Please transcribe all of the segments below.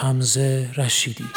حمزه رشیدی.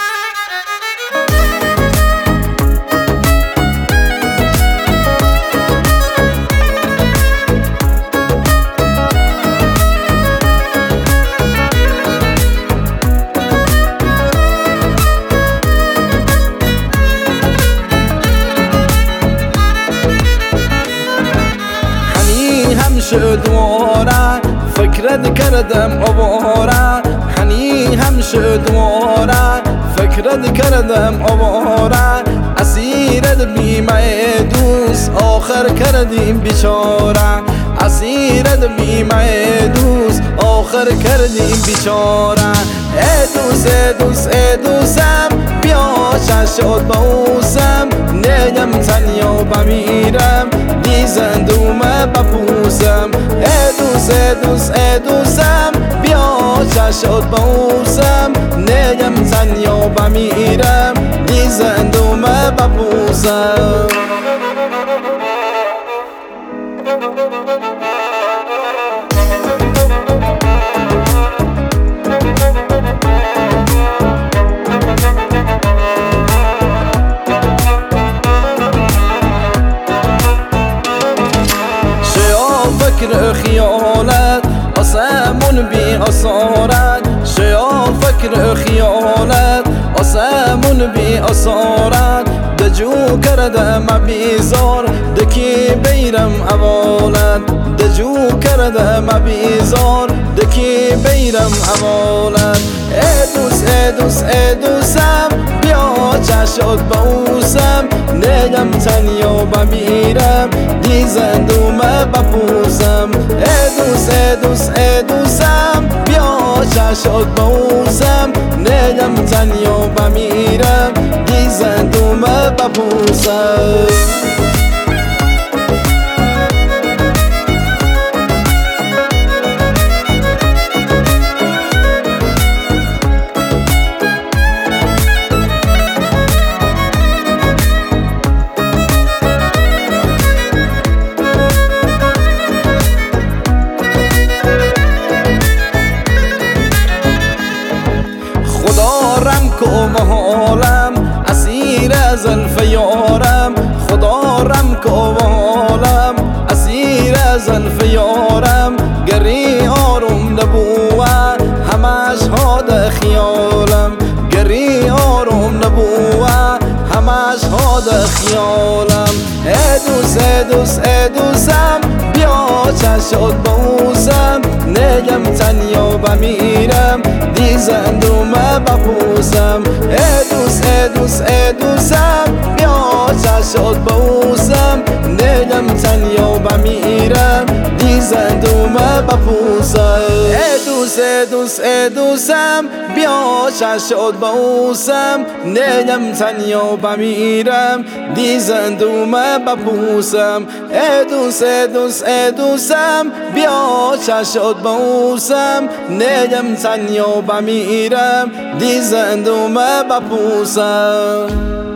دواره فکرت کردم آواره هنی همشه دواره فکرت کردم آواره اسیرت بیمه دوست آخر کردیم بیچاره اسیرت بیمه دوست آخر کردیم بیچاره ای دوست ای دوست ای دوستم بیا چشات باوسم نیم تنیا بمیرم دیزندومه بپوسم ای دوست ای دوست ای دوستم بیا چشات باوسم نیم تنیا بمیرم دیزندومه بپوسم فکر خیالت آسمون بی اسارت شیا فکر خیالت آسمون بی اسارت دجو کردم بیزار دکی بیرم اولت دجو کردم بیزار دکی بیرم اولت ای دوست ای دوست ای دوستم بیا چشات باوسم نیم تنیا بمیرم دیزندومه بپوسم ای دوست ای دوست ای دوستم بیا چشات باوسم نیم تنیا بمیرم دیزندومه بپوسم محالم اسیر زلف یارم خدا رم کوالم اسیر زلف یارم گری آروم نبوه همش هاد خیالم گری آروم نبوه همش هاد خیالم ای دوست ای دوست ای دوستم بیا چشات باوسم نیم تنیا بمیرم دیزندومه بپوسم ای دوست ای دوست ای دوستم بیا چشات باوسم نیم تنیا بمیرم دیزندومه بپوسم ای دوست ای دوست ای دوستم بیا چشات باوسم نیم تنیا بمیرم دیزندومه بپوسم ای دوست ای دوست ای دوستم بیا چشات باوسم نیم تنیا بمیرم دیزندومه بپوسم